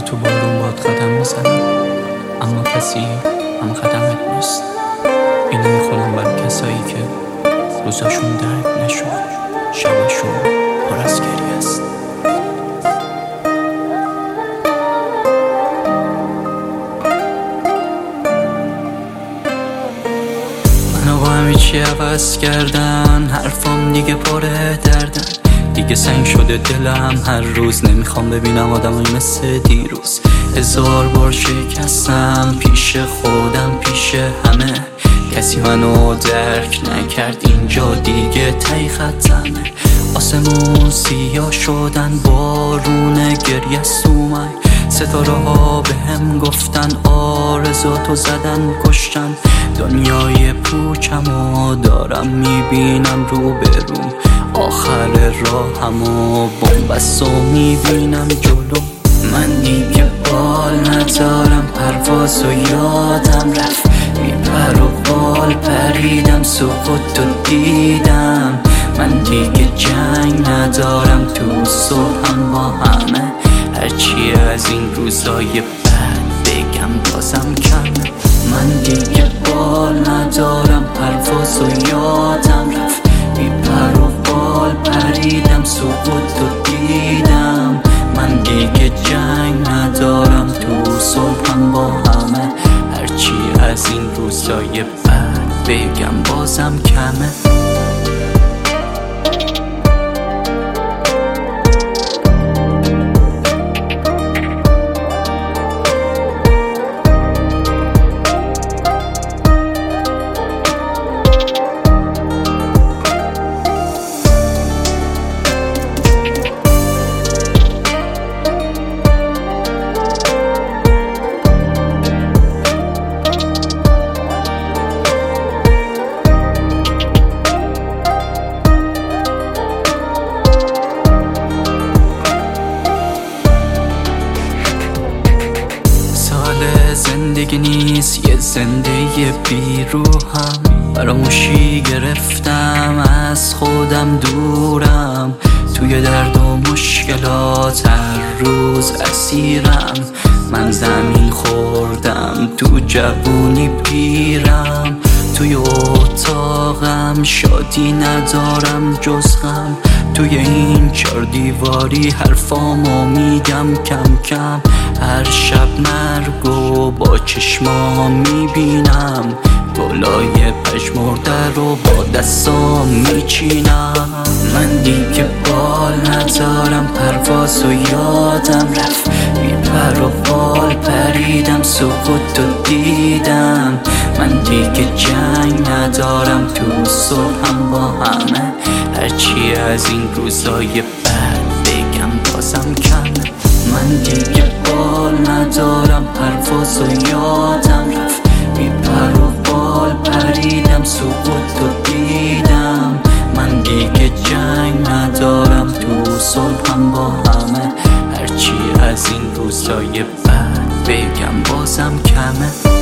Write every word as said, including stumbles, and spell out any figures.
تو بارون باد قدم میزنم، اما کسی هم قدمت نیست. اینو میخونم برای کسایی که روزاشون درد نشد، شباشون پر از گریه است. منو با همه چی عوض کردن، حرفام دیگه پره دردن، دیگه سنگ شده دلم. هر روز نمیخوام ببینم آدمایی مثل دیروز. هزار بار شکستم پیش خودم، پیش همه. کسی منو درک نکرد، اینجا دیگه تی ختمه. آسمون سیاه شدن، بارون گریه اومد. ستاره ها به هم گفتن آرزوتو زدن کشتن. دنیای پوچمو دارم میبینم رو بروم، آخر راهم و بنبستو میبینم جلو. من دیگه بال ندارم، پرواز و یادم رفت. میپر و بال پریدم، سقوطو دیدم. من دیگه جنگ ندارم، تو صلحم با همه. هرچی از این روزای بد بگم بازم کمه. من دیگه بال ندارم، پرواز و یادم رفت. میپر و بال پریدم، سقوطو دیدم. من دیگه جنگ ندارم، تو صلحم با همه. هرچی از این روزای بد بگم بازم کمه. زندگی نیست یه زندگی بیروحم. فراموشی گرفتم، از خودم دورم. توی درد و مشکلات هر روز اسیرم. من زمین خوردم، تو جوونی پیرم. توی اتاقم شادی ندارم جز غم. توی این چار دیواری حرفامو میگم کم کم. هر شب مرگو با چشمام میبینم. گلای پژمرده رو با دستام میچینم. من دیگه بال ندارم، پرواز و یادم رفت. میپر و بال پریدم، سقوطو دیدم. من دیگه جنگ ندارم، تو صلحم با همه. هرچی از این روزای بد بگم بازم کمه. من دیگه بال ندارم، پرواز و یادم رفت. میپر و بال پریدم، سقوطو دیدم. من دیگه جنگ ندارم، تو صلحم با همه. هرچی از این روزای بد بگم بازم کمه.